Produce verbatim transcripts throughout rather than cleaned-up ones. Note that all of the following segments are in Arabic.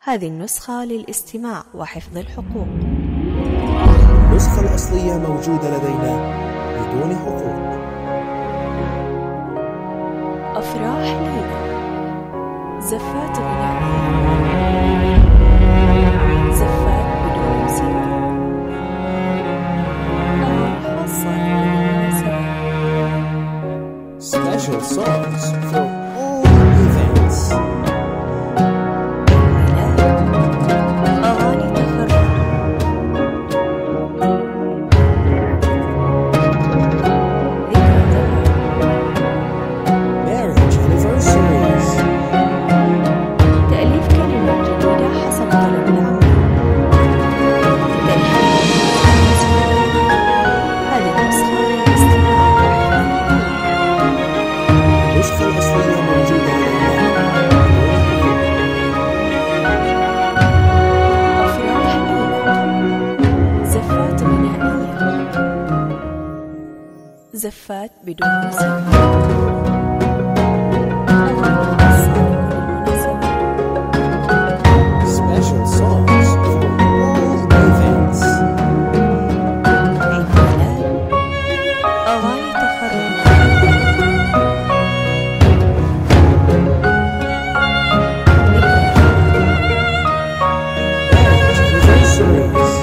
هذه النسخة للاستماع وحفظ الحقوق. النسخة الأصلية موجودة لدينا بدون حقوق. أفراح لينا، زفات غنائية، زفات بدون موسيقى، أغاني خاصة للمناسبة. Special songs for all events. زفات بدون موسيقى. Special songs for all events. عيد ميلاد، أغاني تخرج، Anniversaries.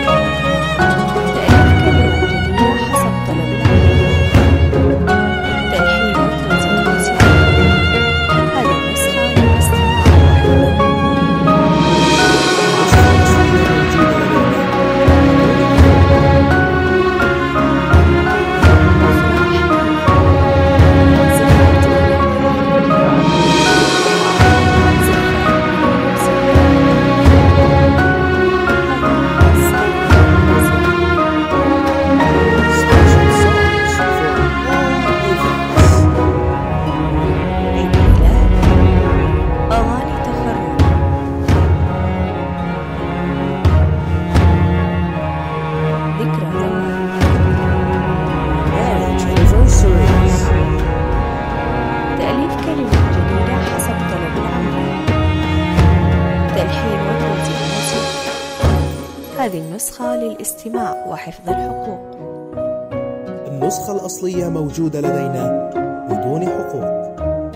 هذه النسخة للاستماع وحفظ الحقوق. النسخة الأصلية موجودة لدينا بدون حقوق.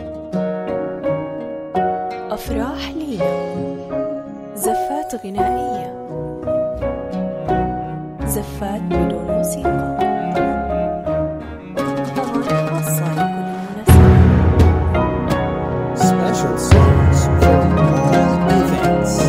أفراح لينا، زفات غنائية، زفات بدون موسيقى، أغاني خاصة لكل مناسبة. Special songs for all events.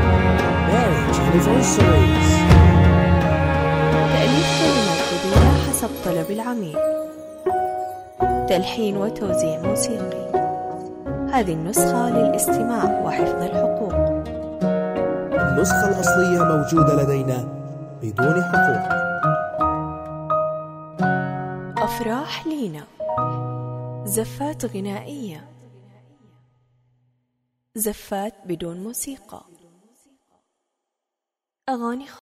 Anniversaries. تأليف كلمة بدون حسب حسب طلب العميل. تلحين وتوزيع موسيقي. هذه النسخة للاستماع وحفظ الحقوق. النسخة الأصلية موجودة لدينا بدون حقوق. أفراح لينا، زفات غنائية، زفات بدون موسيقى، أغاني